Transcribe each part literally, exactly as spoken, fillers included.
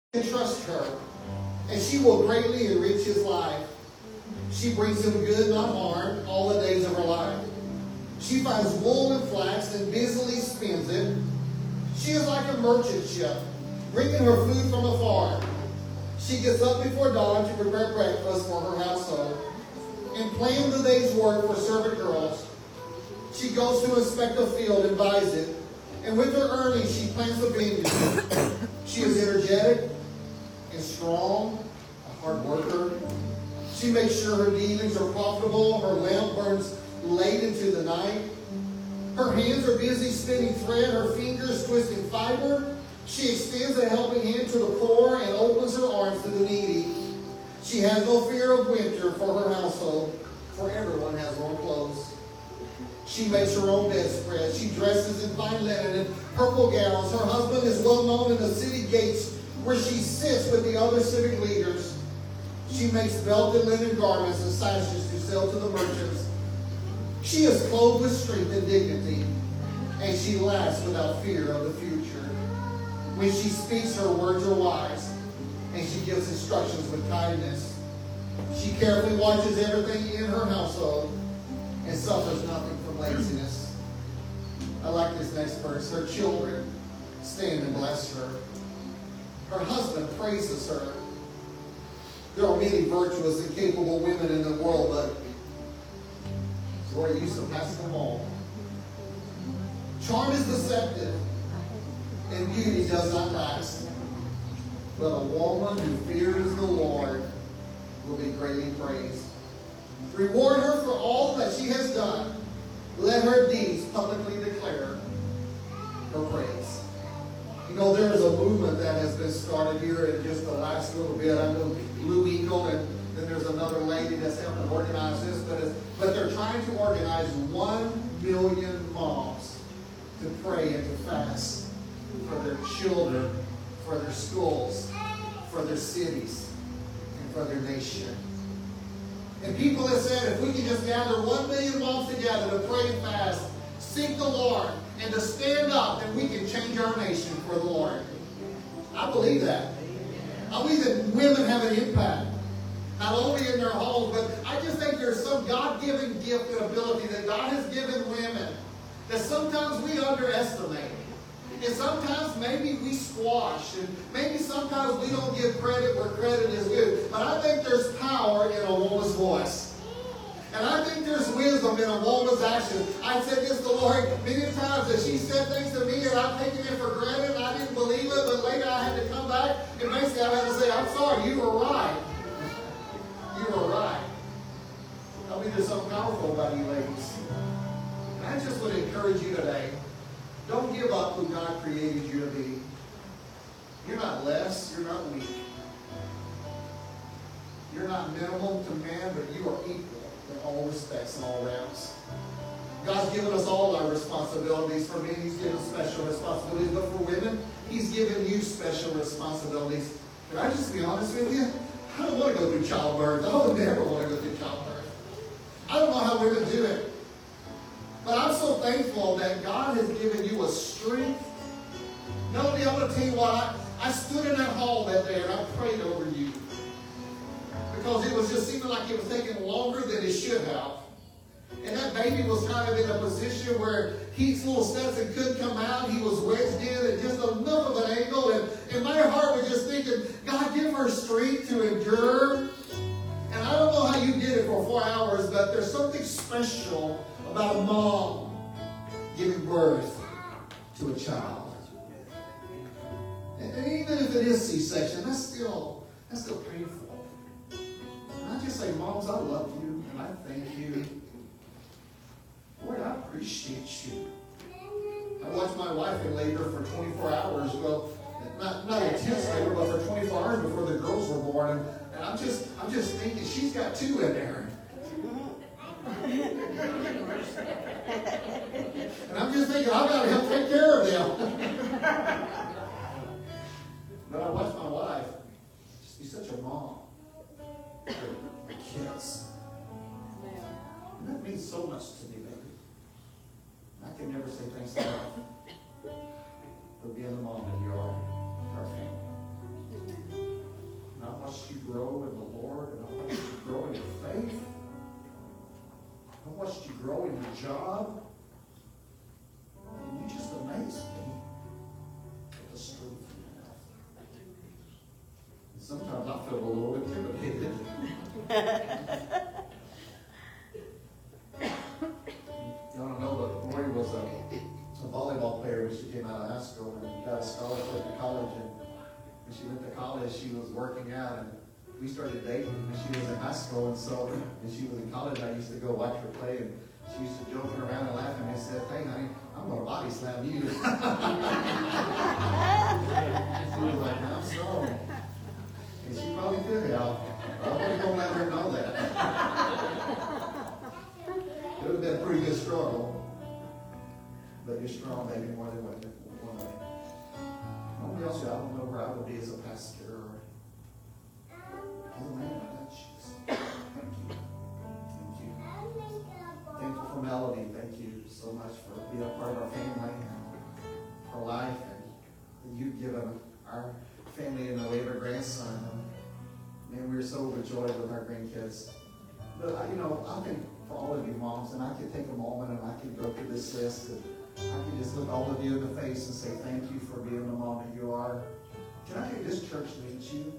can trust her, and she will greatly enrich his life. She brings him good, not harm, all the days of her life. She finds wool and flax and busily spins it. She is like a merchant ship, bringing her food from afar. She gets up before dawn to prepare breakfast for her household and plan the day's work for servant girls. She goes to inspect a field and buys it, and with her earnings she plants a vineyard. She is energetic and strong, a hard worker. She makes sure her dealings are profitable. Her lamp burns late into the night. Her hands are busy spinning thread, her fingers twisting fiber. She extends a helping hand to the poor and opens her arms to the needy. She has no fear of winter for her household, for everyone has warm clothes. She makes her own bedspread. She dresses in fine linen and purple gowns. Her husband is well known in the city gates where she sits with the other civic leaders. She makes belted linen garments and sashes to sell to the merchants. She is clothed with strength and dignity, and she laughs without fear of the future. When she speaks, her words are wise, and she gives instructions with kindness. She carefully watches everything in her household and suffers nothing from laziness. I like this next verse. Her children stand and bless her. Her husband praises her. There are many virtuous and capable women in the world, but Lord, you surpass them all. Charm is deceptive, and beauty does not last. But a woman who fears the Lord will be greatly praised. Reward her for all that she has done. Let her deeds publicly declare her praise. You know, there is a movement that has been started here in just the last little bit. I know Blue Eagle, and then there's another lady that's helping organize this, but, it's, but they're trying to organize one million moms to pray and to fast for their children, for their schools, for their cities, and for their nation. And people have said, if we can just gather one million moms together to pray and fast, seek the Lord, and to stand up, then we can change our nation for the Lord. I believe that. I believe that women have an impact, not only in their homes, but I just think there's some God-given gift and ability that God has given women that sometimes we underestimate. And sometimes maybe we squash, and maybe sometimes we don't give credit where credit is due. But I think there's power in a woman's voice. And I think there's wisdom in a woman's action. I said this to the Lord many times, that she said things to me and I've taken it for granted and I didn't believe it, but later I had to come back and basically I had to say, I'm sorry, you were right. You were right. I mean, there's something powerful about you ladies. And I just would encourage you today, don't give up who God created you to be. You're not less, you're not weak. You're not minimal to man, but you are equal in all respects and all realms. God's given us all our responsibilities. For men, He's given special responsibilities. But for women, He's given you special responsibilities. Can I just be honest with you? I don't want to go through childbirth. I don't never want to go through childbirth. I don't know how women do it. But I'm so thankful that God has given you a strength. Not only I'm going to tell you what, I, I stood in that hall that day and I prayed over you. Because it was just seeming like it was taking longer than it should have. And that baby was kind of in a position where Heath's little Stetson couldn't come out. He was wedged in at just enough of an angle. And, and my heart was just thinking, God, give her strength to endure. And I don't know how you did it for four hours, but there's something special about a mom giving birth to a child. And, and even if it is C-section, that's still, that's still painful. I just say, moms, I love you, and I thank you. Lord, I appreciate you. I watched my wife in labor for twenty-four hours. Well, not, not intense labor, but for twenty-four hours before the girls were born. And, and I'm just I'm just thinking, she's got two in there. And I'm just thinking, I've got to help take care of them. But I watched my wife just be such a mom. The kids. And that means so much to me, baby. I can never say thanks enough for being the mom that you are to our family. grow in the Lord, and I watched you grow in your faith. I watched you grow in your job. And you just amazed me with the strength you have. And sometimes I feel a little intimidated. I don't know, but Lori was a, a volleyball player when she came out of high school and got a scholarship to college. And when she went to college, she was working out, and we started dating when she was in high school. And so when she was in college, I used to go watch her play, and she used to joking around and laughing and said, "Hey, honey, I'm going to body slam you." She was like, "I'm sorry." And she probably did it. I wasn't going to let her know that. It would have been a pretty good struggle. But you're strong, baby, more than one way. Nobody else, I don't know where I would be as a pastor or as a man. Thank you. Thank you. Thankful for Melody. Thank you so much for being a part of our family and our life, and you've given our family in the way of our grandson. And man, we're so overjoyed with our grandkids. But you know, I think for all of you moms, and I could take a moment and I could go through this list, and I could just look all of you in the face and say thank you for being the mom that you are. Can I tell you, this church needs you?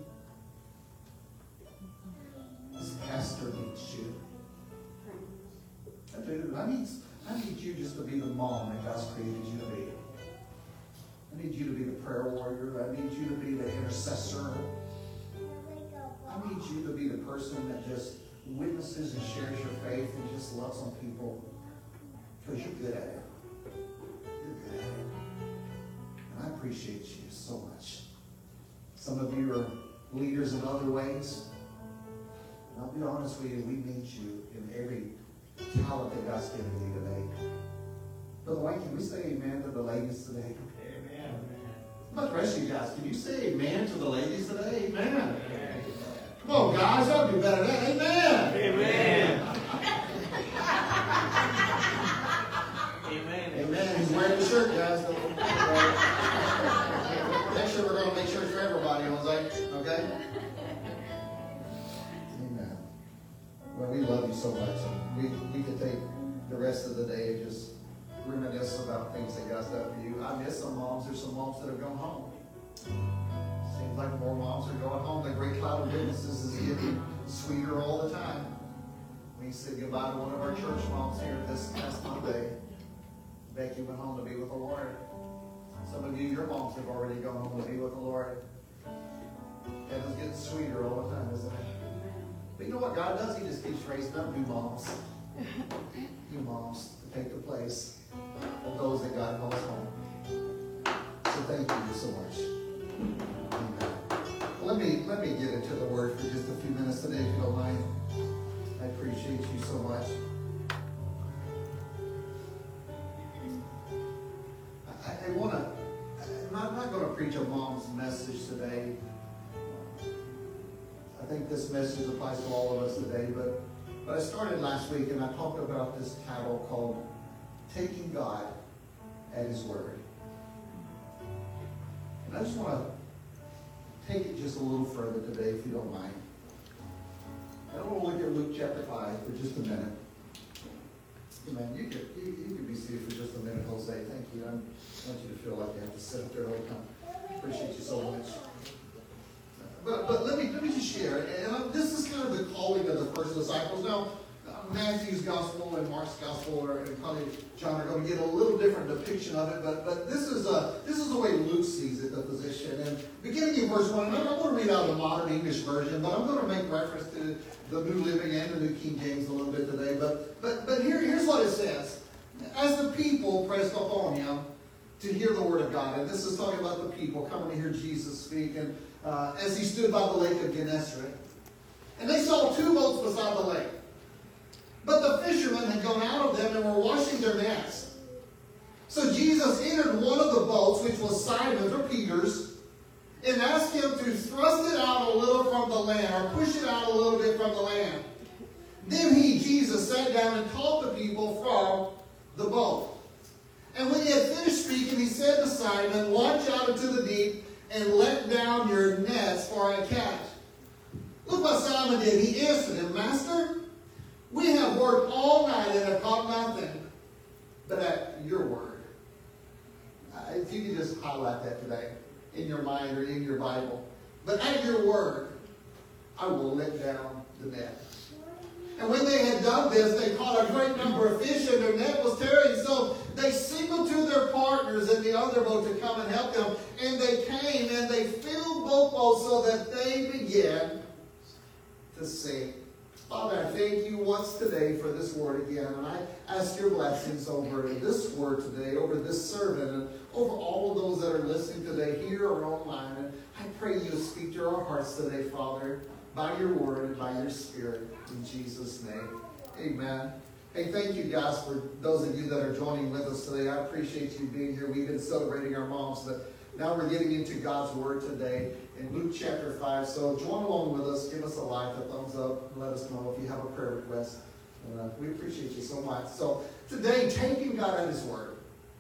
This pastor needs you. I do. I need, I need you just to be the mom that God's created you to be. I need you to be the prayer warrior. I need you to be the intercessor. I need you to be the person that just witnesses and shares your faith and just loves on people because you're good at it. You're good at it. And I appreciate you so much. Some of you are leaders in other ways. And I'll be honest with you, we need you in every talent that God's given you today. Brother White, can we say amen to the ladies today? Amen. How about the rest of you guys? Can you say amen to the ladies today? Amen. Amen. Come on, guys. I'll do better than that. Amen. Amen. Amen. Amen. He's wearing the shirt, guys. Next year we're going to make sure it's for everybody, Jose. Okay? Amen. Well, we love you so much. We, we could take the rest of the day and just reminisce about things that God's done for you. I miss some moms. There's some moms that have gone home. Seems like more moms are going home. The great cloud of witnesses is getting sweeter all the time. We said goodbye to one of our church moms here this past Monday. Becky went home to be with the Lord. Some of you, your moms have already gone home to be with the Lord. Heaven's getting sweeter all the time, isn't it? But you know what God does? He just keeps raising up new moms. New moms to take the place of those that God calls home. So thank you so much. Amen. Let me, let me get into the Word for just a few minutes today, if you don't mind. I appreciate you so much. I, I want to, I'm not, not going to preach a mom's message today. I think this message applies to all of us today, but, but I started last week and I talked about this title called Taking God at His Word. And I just want to take it just a little further today, if you don't mind. I want to look at Luke chapter five for just a minute. Amen. You can, you, you can be seated for just a minute, Jose. Thank you. I want you to feel like you have to sit up there all the time. Appreciate you so much. But, but let me let me just share, and I, this is kind of the calling of the first disciples. Now, Matthew's gospel and Mark's gospel, or and probably John, are going to get a little different depiction of it. But but this is a this is the way Luke sees it, the position. And beginning in verse one, and I'm going to read out the modern English version, but I'm going to make reference to the New Living and the New King James a little bit today. But but but here here's what it says: as the people pressed upon him to hear the word of God, and this is talking about the people coming to hear Jesus speak, and uh, as he stood by the lake of Gennesaret, and they saw two boats beside the lake. But the fishermen had gone out of them and were washing their nets. So Jesus entered one of the boats, which was Simon's or Peter's, and asked him to thrust it out a little from the land, or push it out a little bit from the land. Then he, Jesus, sat down and taught the people from the boat. And when he had finished speaking, he said to Simon, "Launch out into the deep and let down your nets for a catch." Simon did. He answered him, Master, we have worked all night and have caught nothing, but at your word. Uh, if you could just highlight that today in your mind or in your Bible. But at your word, I will let down the net. And when they had done this, they caught a great number of fish, and their net was tearing. So they signaled to their partners in the other boat to come and help them. And they came, and they filled both boats so that they began to sink. Father, I thank you once today for this word again. And I ask your blessings over this word today, over this servant, and over all of those that are listening today, here or online. And I pray you speak to our hearts today, Father, by your word and by your spirit. In Jesus' name, amen. Hey, thank you guys for those of you that are joining with us today. I appreciate you being here. We've been celebrating our moms, but now we're getting into God's word today in Luke chapter five. So join along with us. Give us a like, a thumbs up, and let us know if you have a prayer request. And, uh, we appreciate you so much. So today, taking God at his word.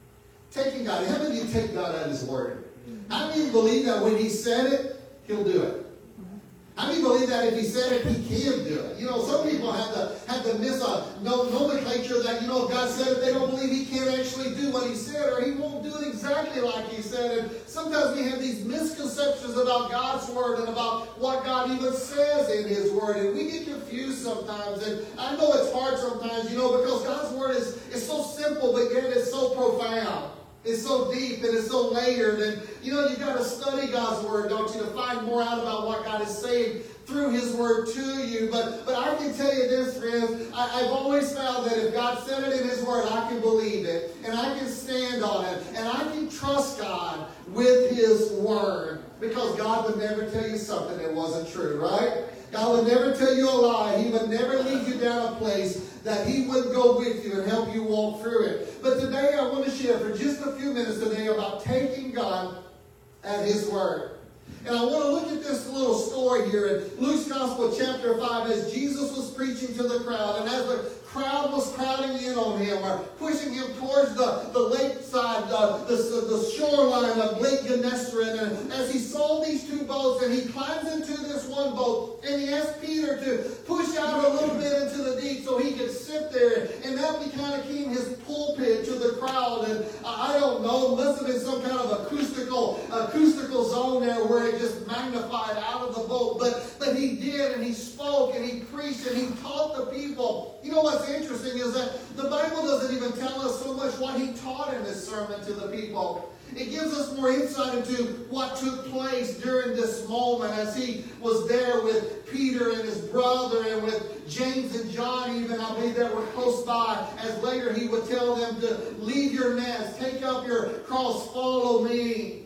Taking God. How many of you take God at his word? How many of you believe that when he said it, he'll do it? How many believe that if he said it, he can do it? You know, some people have the have the mis uh, no, nomenclature that, you know, if God said it, they don't believe he can't actually do what he said, or he won't do it exactly like he said. And sometimes we have these misconceptions about God's word and about what God even says in his word. And we get confused sometimes. And I know it's hard sometimes, you know, because God's word is, is so simple, but yet it's so profound. It's so deep and it's so layered. And, you know, you've got to study God's word, don't you, to find more out about what God is saying through his word to you. But but I can tell you this, friends. I, I've always found that if God said it in his word, I can believe it. And I can stand on it. And I can trust God with his word. Because God would never tell you something that wasn't true, right? God would never tell you a lie. He would never lead you down a place that he wouldn't go with you and help you walk through it. But today I want to share for just a few minutes today about taking God at his word. And I want to look at this little story here in Luke's Gospel chapter five as Jesus was preaching to the crowd. And as the crowd was crowding in on him or pushing him towards the, the lakeside, uh, the, the shoreline of Lake Gennesaret. And as he saw these two boats and he climbs into this one boat and he asked Peter to push out a little bit into the deep so he could sit there. And that kind of became his pulpit to the crowd. And I don't know, it must have been some kind of acoustical, acoustical zone there where it just magnified out of the boat. But, but he did, and he spoke, and he preached, and he taught the people. You know what's interesting is that the Bible doesn't even tell us so much what he taught in this sermon to the people. It gives us more insight into what took place during this moment as he was there with Peter and his brother and with James and John even, I believe, that were close by, as later he would tell them to leave your nets, take up your cross, follow me.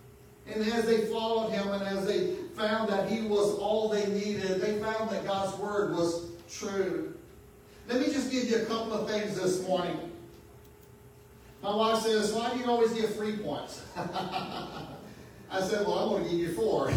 And as they followed him and as they found that he was all they needed, they found that God's word was true. Let me just give you a couple of things this morning. My wife says, why do you always give three points? I said, well, I'm going to give you four.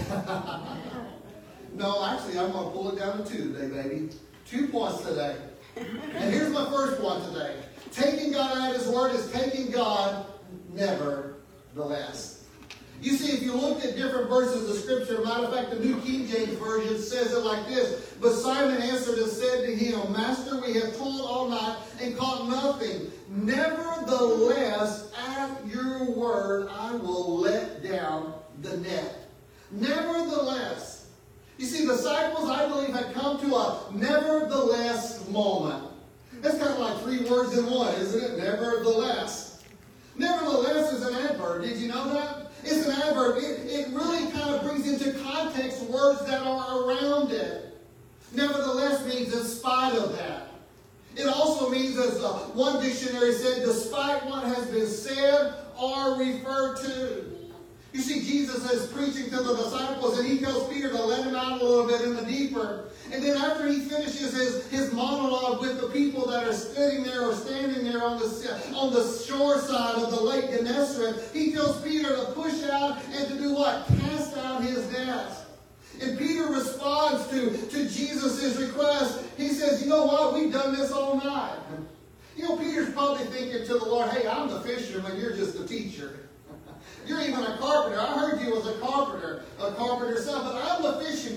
No, actually, I'm going to pull it down to two today, baby. Two points today. And here's my first point today. Taking God at his word is taking God nevertheless. You see, if you look at different verses of Scripture, matter of fact, the New King James Version says it like this. But Simon answered and said to him, Master, we have toiled all night and caught nothing. Nevertheless, at your word, I will let down the net. Nevertheless. You see, the disciples, I believe, had come to a nevertheless moment. That's kind of like three words in one, isn't it? Nevertheless. Nevertheless is an adverb. Did you know that? It's an adverb. It, it really kind of brings into context words that are around it. Nevertheless means in spite of that. It also means, as uh, one dictionary said, despite what has been said or referred to. You see, Jesus is preaching to the disciples, and he tells Peter to let him out a little bit in the deeper. And then after he finishes his, his monologue with the people that are sitting there or standing there on the, on the shore side of the Lake Gennesaret, he tells Peter to push out and to do what? Cast out his nets. And Peter responds to, to Jesus' request. He says, you know what? We've done this all night. You know, Peter's probably thinking to the Lord, hey, I'm the fisherman, you're just the teacher. You're even a carpenter. I heard you was a carpenter, a carpenter's son, but I'm the fishing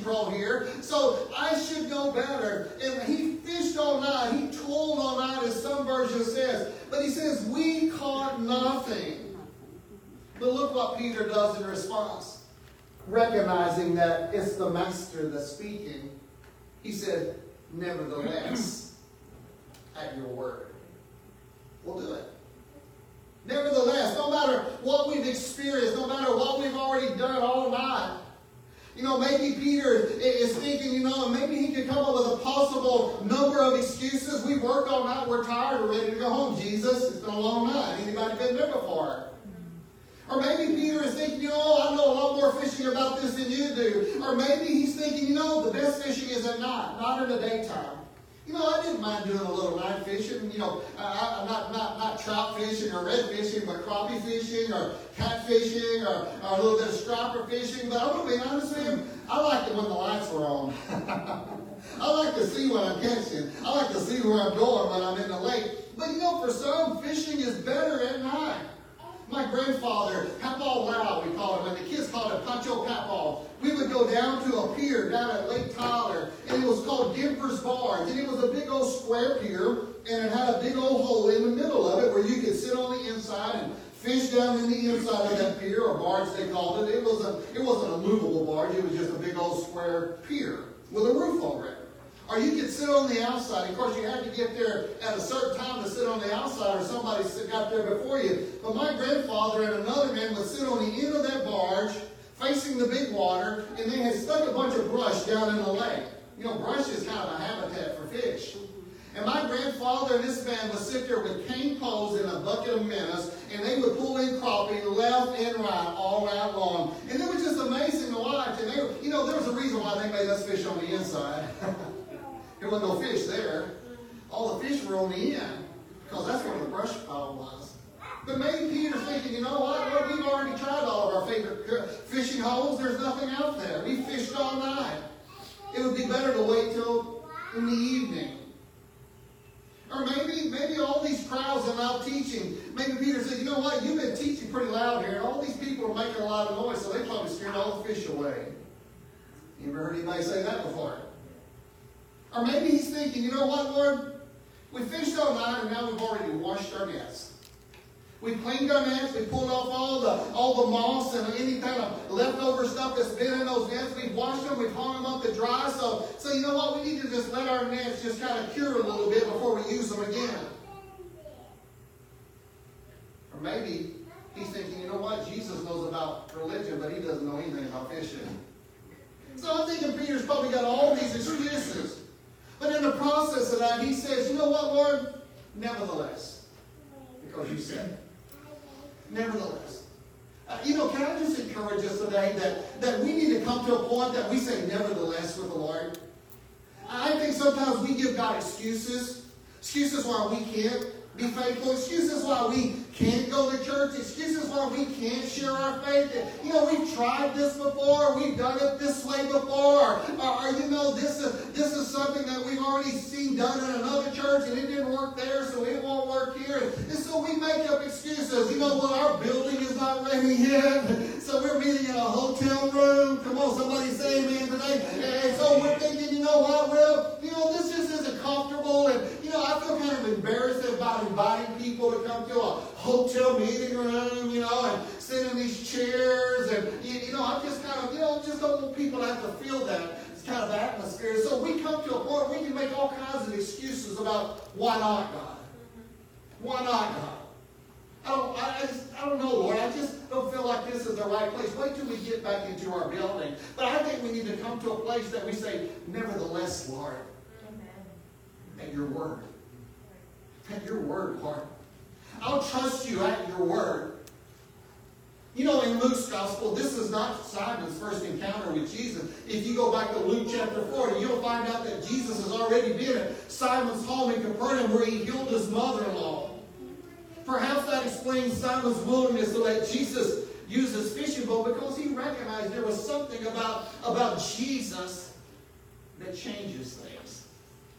pro here, so I should know better. And he fished all night. He toiled all night, as some version says. But he says, we caught nothing. But look what Peter does in response. Recognizing that it's the master that's speaking, he said, nevertheless, at your word, we'll do it. Nevertheless, no matter what we've experienced, no matter what we've already done all night, you know, maybe Peter is thinking, you know, maybe he could come up with a possible number of excuses. We've worked all night, we're tired, we're ready to go home. Jesus, it's been a long night. Anybody been there before? Or maybe Peter is thinking, you know, I know a lot more fishing about this than you do. Or maybe he's thinking, you know, the best fishing is at night, not in the daytime. You know, I didn't mind doing a little night fishing. You know, I, I'm not, not, not trout fishing or red fishing, but crappie fishing or cat fishing or, or a little bit of striper fishing. But I'm going to be honest with you, I liked it when the lights were on. I like to see what I'm catching. I like to see where I'm going when I'm in the lake. But you know, for some, fishing is better at night. My grandfather, Papaw Lau, we called him, and the kids called him Pancho Papaw. We would go down to a pier down at Lake Tyler, and it was called Denver's Barge. And it was a big old square pier, and it had a big old hole in the middle of it where you could sit on the inside and fish down in the inside of that pier, or barge they called it. It, was a, it wasn't a movable barge, it was just a big old square pier with a roof over it. Or you could sit on the outside. Of course, you had to get there at a certain time to sit on the outside, or somebody got there before you. But my grandfather and another man would sit on the end of that barge, facing the big water, and they had stuck a bunch of brush down in the lake. You know, brush is kind of a habitat for fish. And my grandfather and this man would sit there with cane poles and a bucket of minnows, and they would pull in crappie left and right all night long. And it was just amazing to watch. And they were, you know, there was a reason why they made us fish on the inside. There wasn't no fish there. All the fish were on the end, because that's where the brush pile was. But maybe Peter's thinking, you know what? Well, we've already tried all of our favorite fishing holes. There's nothing out there. We fished all night. It would be better to wait till in the evening. Or maybe, maybe all these crowds are out teaching. Maybe Peter said, you know what? You've been teaching pretty loud here, and all these people are making a lot of noise, so they probably scared all the fish away. You ever heard anybody say that before? Or maybe he's thinking, you know what, Lord? We fished all night, and now we've already washed our nets. We cleaned our nets. We pulled off all the all the moss and any kind of leftover stuff that's been in those nets. We've washed them. We've hung them up to dry. So, so you know what? We need to just let our nets just kind of cure a little bit before we use them again. Or maybe he's thinking, you know what? Jesus knows about religion, but he doesn't know anything about fishing. So I'm thinking Peter's probably got all these excuses. But in the process of that, he says, you know what, Lord? Nevertheless. Because you said it. Nevertheless. Uh, you know, can I just encourage us today that, that we need to come to a point that we say nevertheless with the Lord? I think sometimes we give God excuses. Excuses why we can't be faithful. Excuses why we can't go to church. Excuses why we can't share our faith. You know, we've tried this before. We've done it this way before. Or, or you know, this is, this is something that we've already seen done in another church and it didn't work there, so it won't work here. And so we make up excuses. You know, well, our building is not ready yet, so we're meeting in a hotel room. Come on, somebody say amen today. And so we're thinking, you know what, well, you know, this just isn't comfortable. And, you know, I feel kind of embarrassed about inviting people to come to a hotel meeting room, you know, and sit in these chairs. And, you know, I just kind of, you know, just don't want people to have to feel that kind of atmosphere. So we come to a point where we can make all kinds of excuses about why not God? Why not God? I don't, I, just, I don't know, Lord. I just don't feel like this is the right place. Wait till we get back into our building. But I think we need to come to a place that we say, nevertheless, Lord, at your word. At your word, Lord. I'll trust you at your word. You know, in Luke's gospel, this is not Simon's first encounter with Jesus. If you go back to Luke chapter forty, you'll find out that Jesus has already been at Simon's home in Capernaum where he healed his mother-in-law. Perhaps that explains Simon's willingness to let Jesus use his fishing boat, because he recognized there was something about, about Jesus that changes things.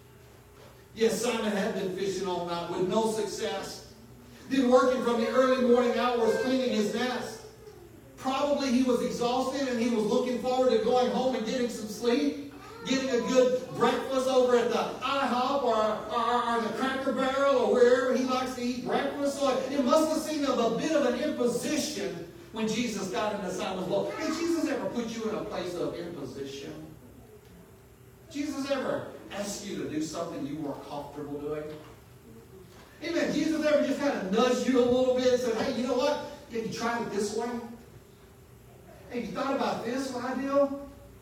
Yes, Simon had been fishing all night with no success. Been working from the early morning hours cleaning his nets. Probably he was exhausted and he was looking forward to going home and getting some sleep, getting a good breakfast over at the IHOP or, or, or the Cracker Barrel or wherever he likes to eat breakfast. So it must have seemed a bit of an imposition when Jesus got into Simon's boat. Did Jesus ever put you in a place of imposition? Jesus ever asked you to do something you weren't comfortable doing? Amen. Jesus ever just kind of nudged you a little bit and said, hey, you know what? Have you tried it this way? Hey, you thought about this idea? Well,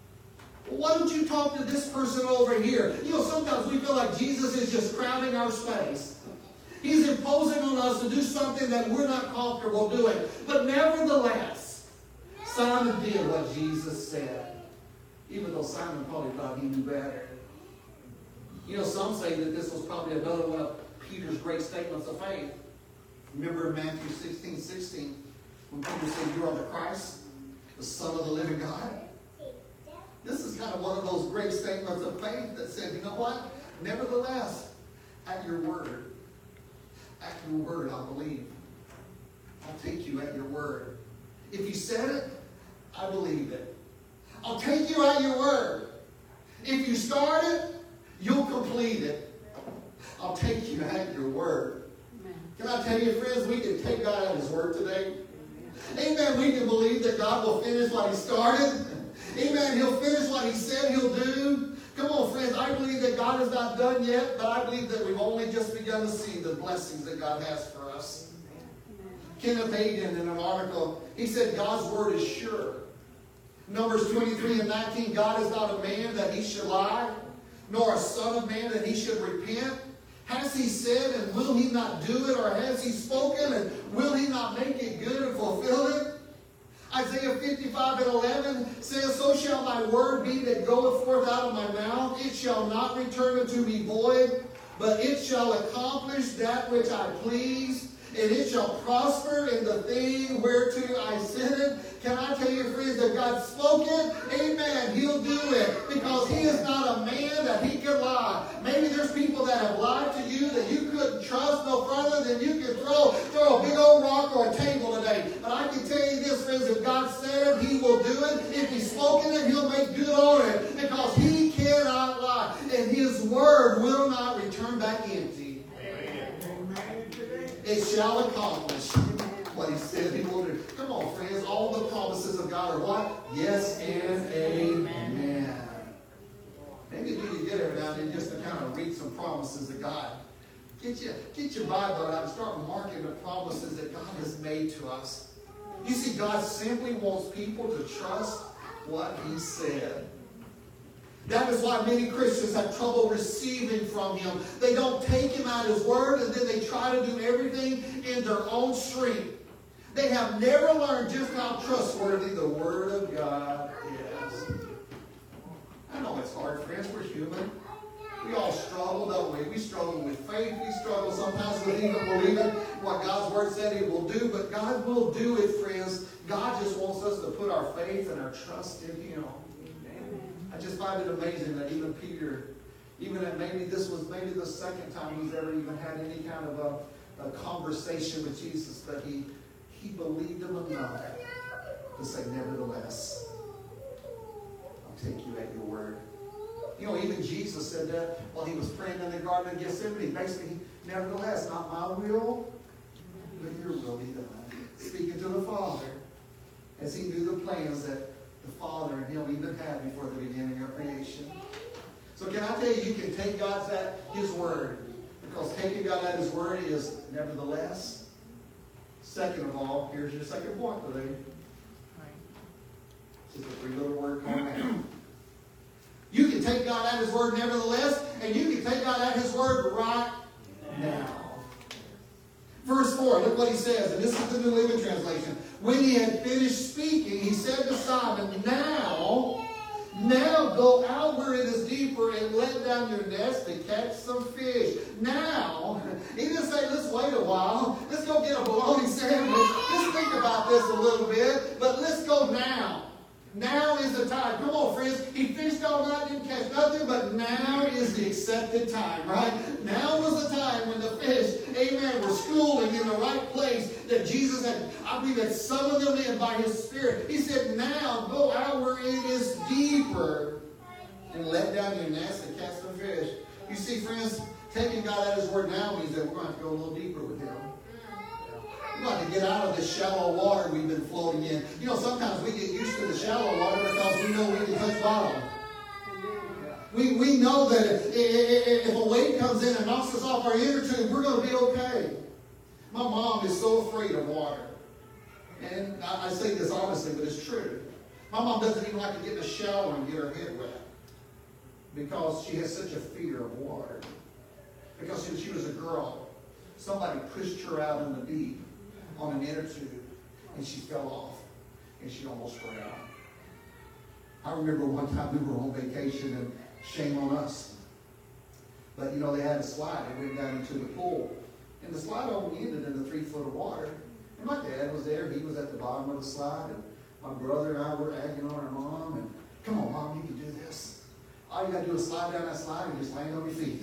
why don't you talk to this person over here? You know, sometimes we feel like Jesus is just crowding our space. He's imposing on us to do something that we're not comfortable doing. But nevertheless, Simon did what Jesus said. Even though Simon probably thought he knew better. You know, some say that this was probably another one of Peter's great statements of faith. Remember in Matthew sixteen sixteen, when Peter said, you are the Christ, the Son of the living God? This is kind of one of those great statements of faith that said, you know what? Nevertheless, at your word, at your word, I'll believe. I'll take you at your word. If you said it, I believe it. I'll take you at your word. If you start it, you'll complete it. I'll take you at your word. Can I tell you, friends, we can take God at his word today. Amen. We can believe that God will finish what he started. Amen. He'll finish what he said he'll do. Come on, friends. I believe that God is not done yet, but I believe that we've only just begun to see the blessings that God has for us. Kenneth Hagin, in an article, he said God's word is sure. Numbers twenty-three and nineteen, God is not a man that he should lie, nor a son of man that he should repent. Has he said, and will he not do it? Or has he spoken, and will he not make it good and fulfill it? Isaiah fifty-five and eleven says, so shall my word be that goeth forth out of my mouth. It shall not return unto me void, but it shall accomplish that which I please, and it shall prosper in the thing whereto I sent it. Can I tell you, friends, that God spoke it? Amen. He'll do it. Because he is not a man that he could lie. Maybe there's people that have lied to you that you couldn't trust no further than you could throw, throw a big old rock or a table today. But I can tell you this, friends, if God said it, he will do it. If he's spoken it, he'll make good on it. Because he cannot lie. And his word will not return back empty. It shall accomplish what he said he will do. Come on, friends. All the promises of God are what? Yes and amen. Maybe you need to get every now and then just to kind of read some promises of God. Get your, get your Bible out and start marking the promises that God has made to us. You see, God simply wants people to trust what he said. That is why many Christians have trouble receiving from him. They don't take him at his word, and then they try to do everything in their own strength. They have never learned just how trustworthy the word of God is. I know it's hard, friends. We're human. We all struggle, don't we? We struggle with faith. We struggle sometimes with even believing what God's word said he will do. But God will do it, friends. God just wants us to put our faith and our trust in him. I just find it amazing that even Peter, even that maybe this was maybe the second time he's ever even had any kind of a, a conversation with Jesus, but he, he believed him enough to say, nevertheless, I'll take you at your word. You know, even Jesus said that while he was praying in the Garden of Gethsemane. Basically, nevertheless, not my will, but your will be done. Speaking to the Father, as he knew the plans that the Father and him even had before the beginning of creation. So can I tell you, you can take God's at his word. Because taking God at his word is nevertheless. Second of all, here's your second point today. It's just a three little word called now. You can take God at his word nevertheless, and you can take God at his word right now. Verse four, look what he says, and this is the New Living Translation. When he had finished speaking, he said to Simon, Now, now go out where it is deeper and let down your nets to catch some fish. Now, he didn't say, let's wait a while. Let's go get a bologna sandwich. Let's think about this a little bit, but let's go now. Now is the time. Come on, friends. He fished all night, didn't catch nothing but now is the accepted time, right? Now was the time when the fish, amen, were schooling in the right place that Jesus had, I believe that some of them in by his Spirit. He said, now go out where it is deeper and let down your nets and catch some fish. You see, friends, taking God at his word now means that we're going to have to go a little deeper with him. We're going to get out of this shallow water we've been floating in. You know, sometimes we get used to the shallow water because we know we can touch bottom. We, we know that if, if, if a wave comes in and knocks us off our inner tube, we're going to be okay. My mom is so afraid of water. And I, I say this honestly, but it's true. My mom doesn't even like to get in the shower and get her head wet because she has such a fear of water. Because when she was a girl, somebody pushed her out in the deep on an inner tube, and she fell off, and she almost drowned. I remember one time we were on vacation, and shame on us. But, you know, they had a slide. It went down into the pool. And the slide only ended in the three foot of water. And my dad was there. He was at the bottom of the slide. And my brother and I were egging on our mom. And, come on, Mom, you can do this. All you got to do is slide down that slide and just land on your feet.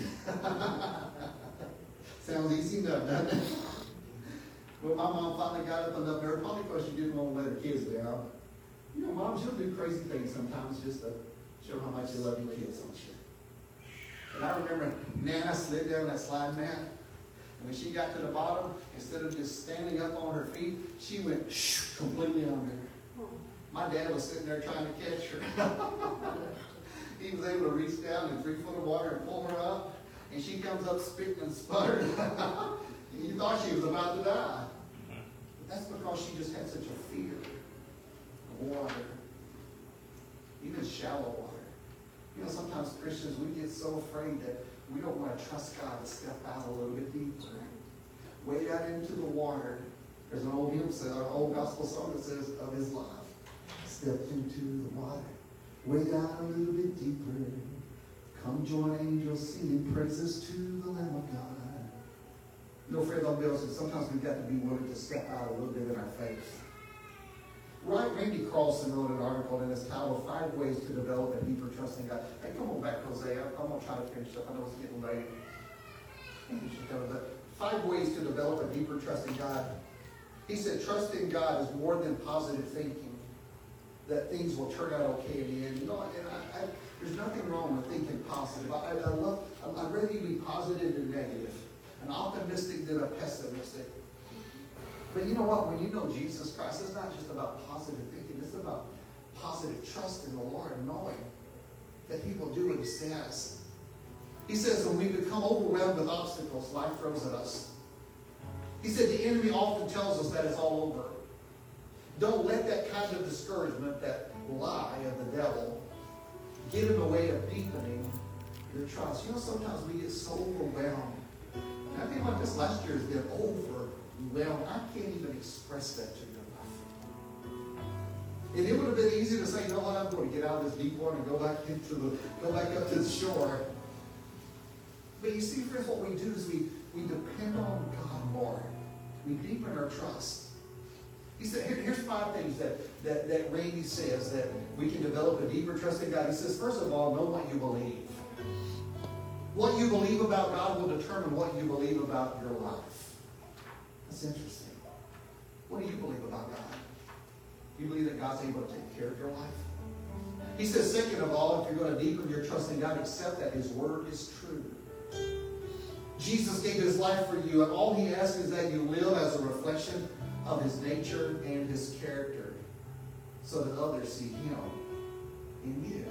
Sounds easy enough, doesn't it? Well, my mom finally got up and up there, probably because she didn't want to let her kids down. You know, Mom, she'll do crazy things sometimes just to show how much you love your kids, don't you? And I remember Nana slid down that slide mat, and when she got to the bottom, instead of just standing up on her feet, she went shh, completely under. My dad was sitting there trying to catch her. He was able to reach down in three foot of water and pull her up, and she comes up spitting and sputtering. And you thought she was about to die. But that's because she just had such a fear of water, even shallow water. You know, sometimes Christians, we get so afraid that we don't want to trust God to step out a little bit deeper. Wade out into the water. There's an old hymn, an old gospel song that says, of his life. Step into the water. Wade out a little bit deeper. Come join angels singing praises to the Lamb of God. You know, friends on Bill said sometimes we've got to be willing to step out a little bit in our faith. Right, Randy Carlson wrote an article in his title, Five Ways to Develop a Deeper Trust in God. Hey, come on back, Hosea. I'm going to try to finish up. I know it's getting late. But five ways to develop a deeper trust in God. He said, trust in God is more than positive thinking, that things will turn out okay in the end. You know, and I, I, there's nothing wrong with thinking positive. I, I love, I'd rather you be positive than negative, an optimistic than a pessimistic. But you know what? When you know Jesus Christ, it's not just about positive thinking. It's about positive trust in the Lord, knowing that He will do what He says. He says when we become overwhelmed with obstacles, life throws at us. He said the enemy often tells us that it's all over. Don't let that kind of discouragement, that lie of the devil, get in the way of deepening your trust. You know, sometimes we get so overwhelmed. And I feel like this last year has been overwhelmed. I can't even express that to you enough. And it would have been easy to say, you know what, I'm going to get out of this deep water and go back into the, go back up to the shore. But you see, friends, what we do is we, we depend on God more. We deepen our trust. He said, here, here's five things that, that, that Randy says that we can develop a deeper trust in God. He says, first of all, know what you believe. What you believe about God will determine what you believe about your life. That's interesting. What do you believe about God? You believe that God's able to take care of your life? He says, second of all, if you're going to deepen your trust in God, accept that His Word is true. Jesus gave His life for you, and all He asks is that you live as a reflection of His nature and His character, so that others see Him in you.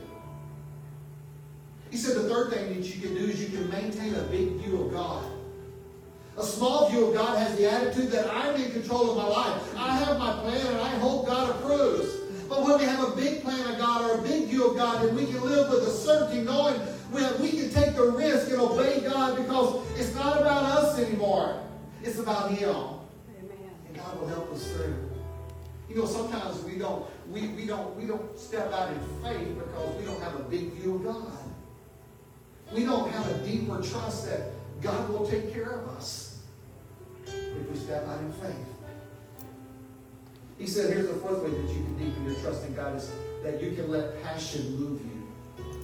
He said the third thing that you can do is you can maintain a big view of God. A small view of God has the attitude that I'm in control of my life. I have my plan and I hope God approves. But when we have a big plan of God or a big view of God, then we can live with a certainty knowing that we can take the risk and obey God because it's not about us anymore. It's about Him. Amen. And God will help us through. You know, sometimes we don't, we, we don't, we don't step out in faith because we don't have a big view of God. We don't have a deeper trust that God will take care of us if we step out in faith. He said, here's the fourth way that you can deepen your trust in God is that you can let passion move you.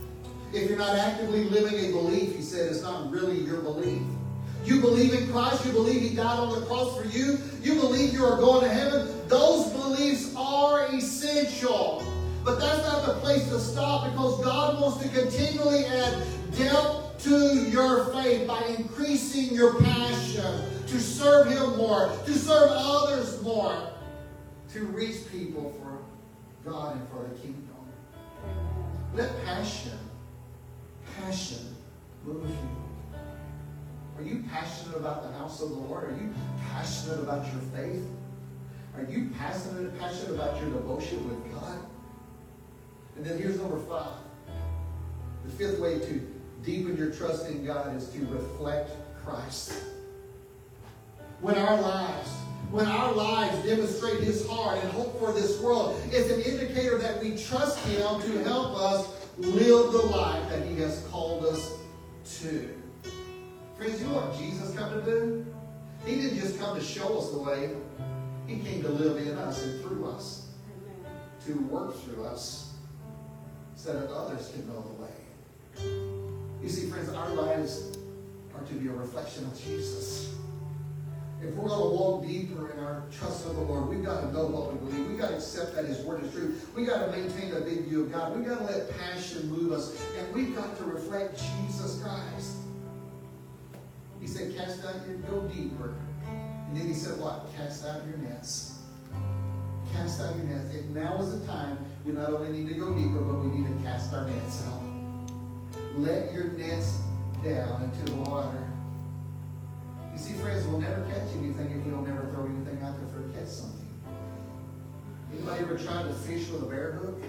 If you're not actively living a belief, he said, it's not really your belief. You believe in Christ, you believe he died on the cross for you, you believe you are going to heaven, those beliefs are essential. But that's not the place to stop, because God wants to continually add depth to your faith by increasing your passion to serve him more, to serve others more, to reach people for God and for the kingdom. Let passion, passion move you. Are you passionate about the house of the Lord? Are you passionate about your faith? Are you passionate, passionate about your devotion with God? And then here's number five. The fifth way to deepen your trust in God is to reflect Christ. When our lives, when our lives demonstrate his heart and hope for this world, it's an indicator that we trust him to help us live the life that he has called us to. Friends, you know what Jesus came to do? He didn't just come to show us the way. He came to live in us and through us, to work through us, so that others can know the way. You see, friends, our lives are to be a reflection of Jesus. If we're going to walk deeper in our trust of the Lord, we've got to know what we believe. We've got to accept that his word is true. We've got to maintain a big view of God. We've got to let passion move us. And we've got to reflect Jesus Christ. He said, cast out your, go deeper. And then he said what? Cast out your nets. Cast out your nets. And now is the time we not only need to go deeper, but we need to cast our nets out. Let your nets down into the water. You see, friends, we'll never catch anything if we don't ever throw anything out there for to catch something. Anybody ever tried to fish with a bear hook?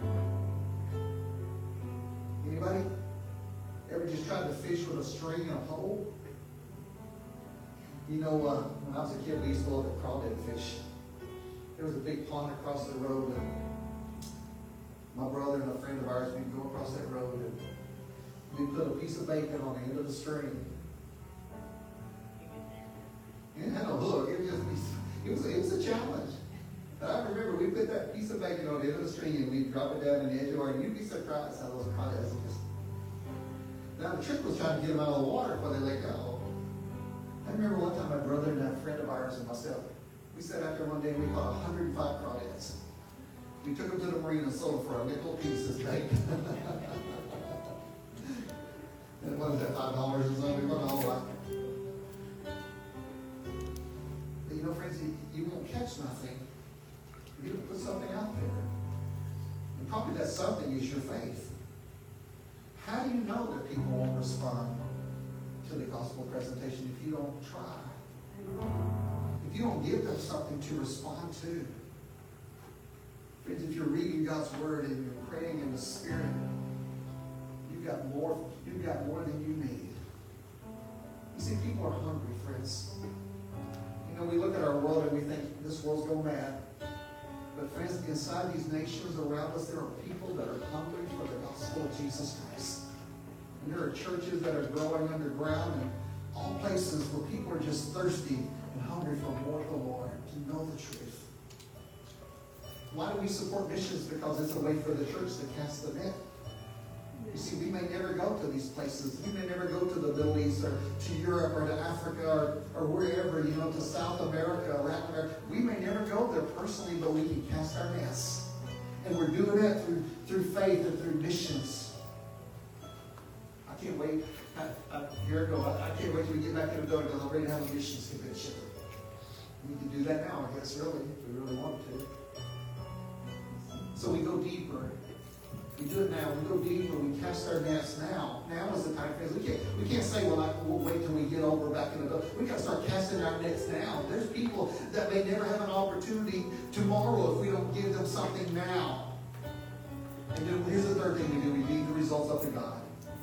Anybody? Ever just tried to fish with a string and a pole? You know, uh, when I was a kid, we used to love to crawdad fish. There was a big pond across the road, and my brother and a friend of ours, we'd go across that road, and we'd put a piece of bacon on the end of the string. It had a hook. It was, just, it was, it was a challenge. I remember we put that piece of bacon on the end of the string, and we'd drop it down in the edge of the water, and you'd be surprised how those crawdads just... Now, the trick was trying to get them out of the water before they let go. I remember one time my brother and a friend of ours and myself, we sat out there one day and we caught one hundred five crawdads. We took them to the marina and sold them for a nickel piece this bacon. And what was that, five dollars or something? We won a whole lot. But you know, friends, you, you won't catch nothing if you don't put something out there. And probably that something is your faith. How do you know that people won't respond to the gospel presentation if you don't try? If you don't give them something to respond to? Friends, if you're reading God's word and you're praying in the Spirit, you've got more, you've got more than you need. You see, people are hungry, friends. You know, we look at our world and we think this world's going mad. But friends, inside these nations around us, there are people that are hungry for the gospel of Jesus Christ. And there are churches that are growing underground, and all places where people are just thirsty and hungry for more of the Lord, to know the truth. Why do we support missions? Because it's a way for the church to cast the net. You see, we may never go to these places. We may never go to the Middle East or to Europe or to Africa or, or wherever, you know, to South America or Latin America. We may never go there personally, but we can cast our nets. And we're doing that through, through faith and through missions. I can't wait. I, I, here I go. I, I can't wait till we get back in the building because I'm ready to have a missions convention. We can do that now, I guess, really, if we really want to. So we go deeper. We do it now. We go deeper. We cast our nets now. Now is the time, friends. We can't, we can't say, well, I, we'll wait till we get over back in the building. We've got to start casting our nets now. There's people that may never have an opportunity tomorrow if we don't give them something now. And then here's the third thing we do. We leave the results up to God.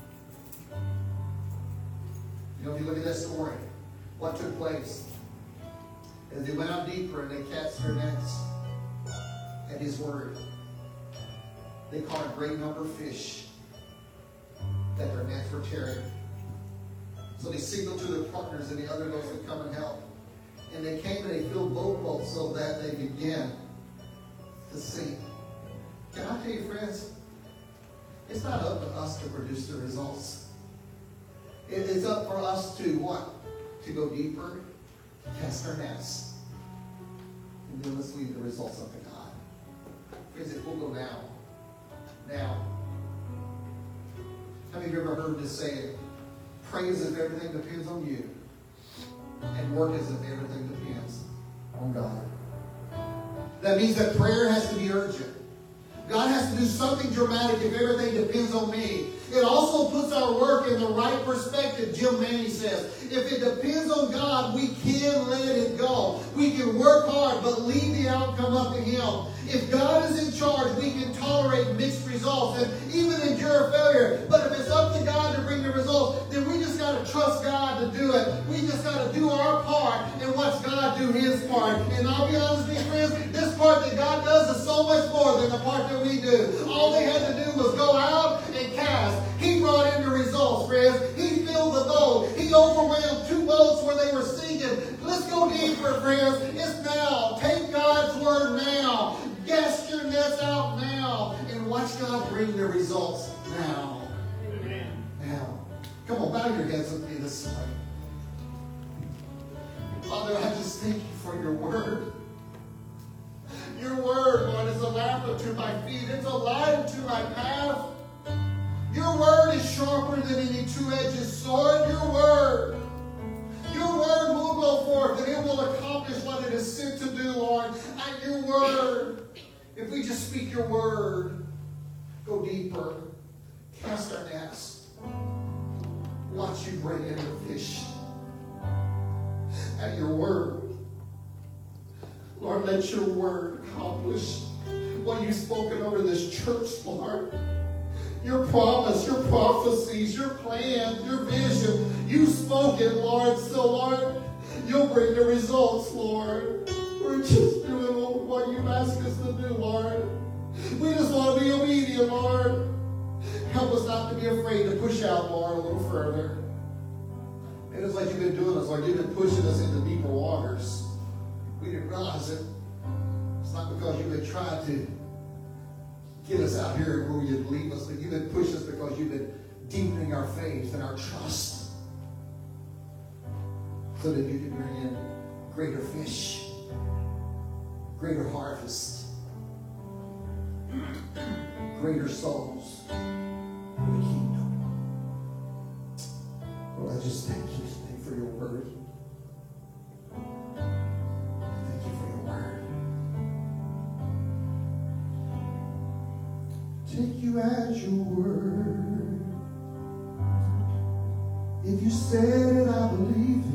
You know, if you look at that story, what took place? As they went out deeper and they cast their nets at his word, they caught a great number of fish that their nets were tearing. So they signaled to their partners and the other boats to come and help. And they came and they filled both boats so that they began to sink. Can I tell you, friends, It's not up to us to produce the results. It is up for us to what? To go deeper, cast our nets, and then let's leave the results up to God. Friends, it will go now. Now. How many of you ever heard this saying? Pray as if everything depends on you, and work as if everything depends on God. That means that prayer has to be urgent. God has to do something dramatic if everything depends on me. It also puts our work in the right perspective, Jim Manny says. If it depends on God, we can let it go. We can work hard, but leave the outcome up to Him. If God is in charge, we can tolerate mixed results and even endure failure. But if it's up to God to bring the results, then we just got to trust God to do it. We just got to do our part and watch God do His part. And I'll be honest with you, friends, this part that God does is so much more than the part that we do. All they had to do was go out and cast. He brought in the results, friends. He filled the boat. He overwhelmed two boats where they were sinking. Let's go deeper, friends. It's now. Take God's word now. Cast your nets out now. And watch God bring the results now. Amen. Now. Come on, bow your heads with me this morning. Father, I just thank you for your word. Your word, Lord, is a lamp unto my feet. It's a light unto my path. Your word is sharper than any two-edged sword. Your word, your word will go forth and it will accomplish what it is sent to do, Lord. And your word, if we just speak your word, go deeper, cast our nets, watch you bring in the fish. At your word, Lord, let your word accomplish what you've spoken over this church, Lord. Your promise, your prophecies, your plans, your vision, you spoke it, Lord. So, Lord, you'll bring the results, Lord. We're just doing what you've asked us to do, Lord. We just want to be obedient, Lord. Help us not to be afraid to push out, Lord, a little further. And it's like you've been doing us, Lord. You've been pushing us into deeper waters. We didn't realize it. It's not because you've been trying to get us out here where you'd leave us, but you've been pushing us because you've been deepening our faith and our trust so that you can bring in greater fish, greater harvest, greater souls for the kingdom. Lord, I just thank you today for your word. Thank you for your word. Take you as your word. If you said it, I believe